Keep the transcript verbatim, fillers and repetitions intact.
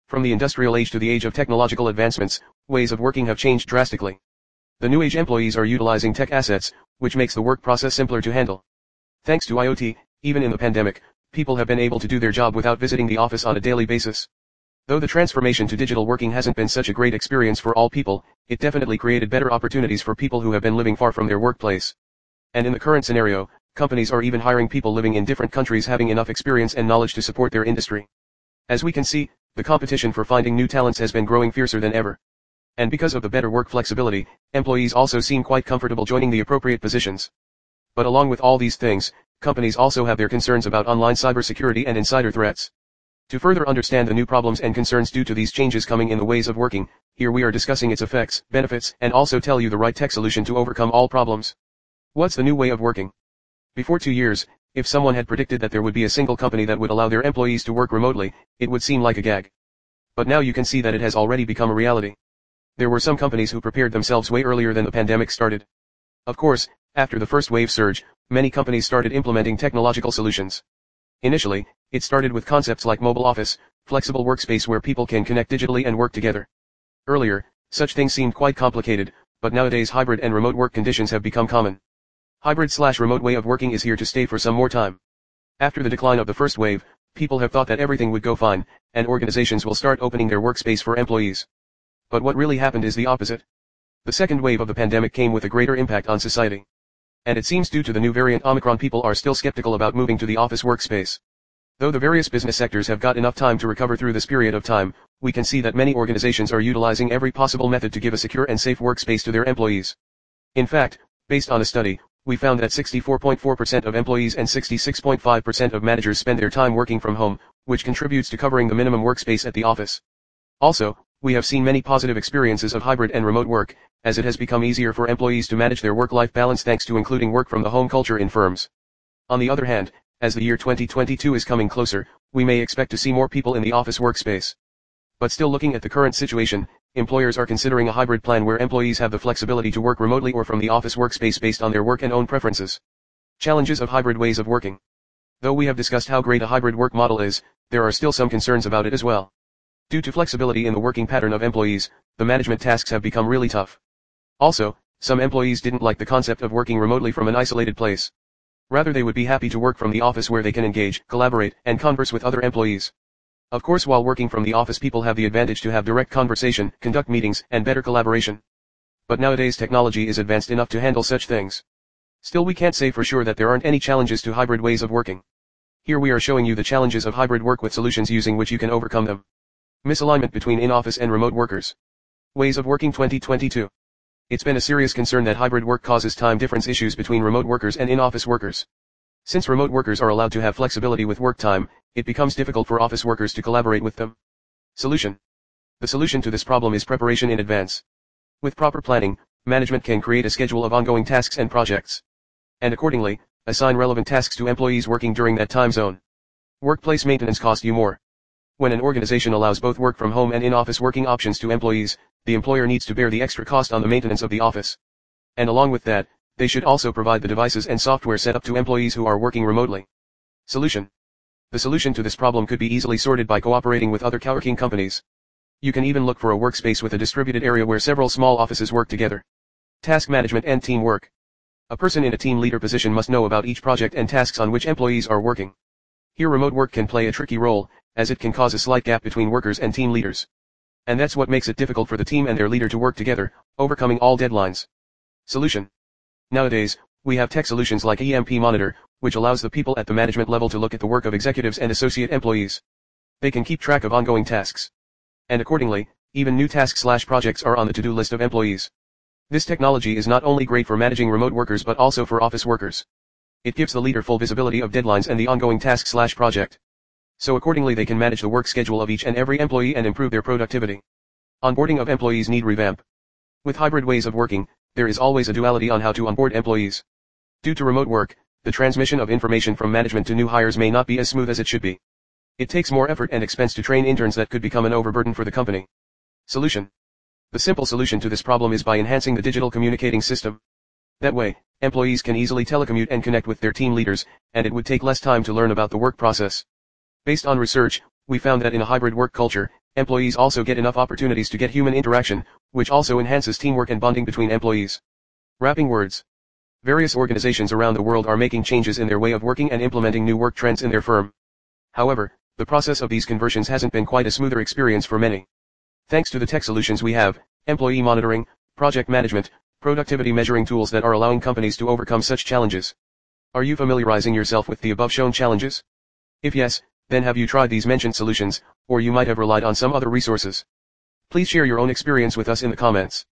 From the industrial age to the age of technological advancements, ways of working have changed drastically. The new age employees are utilizing tech assets, which makes the work process simpler to handle. Thanks to IoT, even in the pandemic, people have been able to do their job without visiting the office on a daily basis. Though the transformation to digital working hasn't been such a great experience for all people, it definitely created better opportunities for people who have been living far from their workplace. And in the current scenario, companies are even hiring people living in different countries having enough experience and knowledge to support their industry. As we can see, the competition for finding new talents has been growing fiercer than ever. And because of the better work flexibility, employees also seem quite comfortable joining the appropriate positions. But along with all these things, companies also have their concerns about online cybersecurity and insider threats. To further understand the new problems and concerns due to these changes coming in the ways of working, here we are discussing its effects, benefits, and also tell you the right tech solution to overcome all problems. What's the new way of working? Before two years, if someone had predicted that there would be a single company that would allow their employees to work remotely, it would seem like a gag. But now you can see that it has already become a reality. There were some companies who prepared themselves way earlier than the pandemic started. Of course, after the first wave surge, many companies started implementing technological solutions. Initially, it started with concepts like mobile office, flexible workspace where people can connect digitally and work together. Earlier, such things seemed quite complicated, but nowadays hybrid and remote work conditions have become common. Hybrid slash remote way of working is here to stay for some more time. After the decline of the first wave, people have thought that everything would go fine, and organizations will start opening their workspace for employees. But what really happened is the opposite. The second wave of the pandemic came with a greater impact on society. And it seems due to the new variant Omicron, people are still skeptical about moving to the office workspace. Though the various business sectors have got enough time to recover through this period of time, we can see that many organizations are utilizing every possible method to give a secure and safe workspace to their employees. In fact, based on a study, we found that sixty-four point four percent of employees and sixty-six point five percent of managers spend their time working from home, which contributes to covering the minimum workspace at the office. Also, we have seen many positive experiences of hybrid and remote work, as it has become easier for employees to manage their work-life balance thanks to including work from the home culture in firms. On the other hand, as the year twenty twenty-two is coming closer, we may expect to see more people in the office workspace. But still, looking at the current situation, employers are considering a hybrid plan where employees have the flexibility to work remotely or from the office workspace based on their work and own preferences. Challenges of hybrid ways of working. Though we have discussed how great a hybrid work model is, there are still some concerns about it as well. Due to flexibility in the working pattern of employees, the management tasks have become really tough. Also, some employees didn't like the concept of working remotely from an isolated place. Rather, they would be happy to work from the office where they can engage, collaborate, and converse with other employees. Of course, while working from the office, people have the advantage to have direct conversation, conduct meetings, and better collaboration. But nowadays technology is advanced enough to handle such things. Still, we can't say for sure that there aren't any challenges to hybrid ways of working. Here we are showing you the challenges of hybrid work with solutions using which you can overcome them. Misalignment between in-office and remote workers. Ways of working twenty twenty-two. It's been a serious concern that hybrid work causes time difference issues between remote workers and in-office workers. Since remote workers are allowed to have flexibility with work time, it becomes difficult for office workers to collaborate with them. Solution. The solution to this problem is preparation in advance. With proper planning, management can create a schedule of ongoing tasks and projects. And accordingly, assign relevant tasks to employees working during that time zone. Workplace maintenance costs you more. When an organization allows both work from home and in-office working options to employees, the employer needs to bear the extra cost on the maintenance of the office. And along with that, they should also provide the devices and software set up to employees who are working remotely. Solution. The solution to this problem could be easily sorted by cooperating with other co-working companies. You can even look for a workspace with a distributed area where several small offices work together. Task management and teamwork. A person in a team leader position must know about each project and tasks on which employees are working. Here remote work can play a tricky role, as it can cause a slight gap between workers and team leaders. And that's what makes it difficult for the team and their leader to work together, overcoming all deadlines. Solution. Nowadays, we have tech solutions like E M P Monitor, which allows the people at the management level to look at the work of executives and associate employees. They can keep track of ongoing tasks. And accordingly, even new tasks slash projects are on the to-do list of employees. This technology is not only great for managing remote workers but also for office workers. It gives the leader full visibility of deadlines and the ongoing task slash project. So accordingly they can manage the work schedule of each and every employee and improve their productivity. Onboarding of employees need revamp. With hybrid ways of working, there is always a duality on how to onboard employees. Due to remote work, the transmission of information from management to new hires may not be as smooth as it should be. It takes more effort and expense to train interns that could become an overburden for the company. Solution. The simple solution to this problem is by enhancing the digital communicating system. That way, employees can easily telecommute and connect with their team leaders, and it would take less time to learn about the work process. Based on research, we found that in a hybrid work culture, Employees also get enough opportunities to get human interaction, which also enhances teamwork and bonding between employees. Wrapping words. Various organizations around the world are making changes in their way of working and implementing new work trends in their firm. However, the process of these conversions hasn't been quite a smoother experience for many. Thanks to the tech solutions we have, employee monitoring, project management, productivity measuring tools that are allowing companies to overcome such challenges. Are you familiarizing yourself with the above shown challenges? If yes, then have you tried these mentioned solutions, or you might have relied on some other resources? Please share your own experience with us in the comments.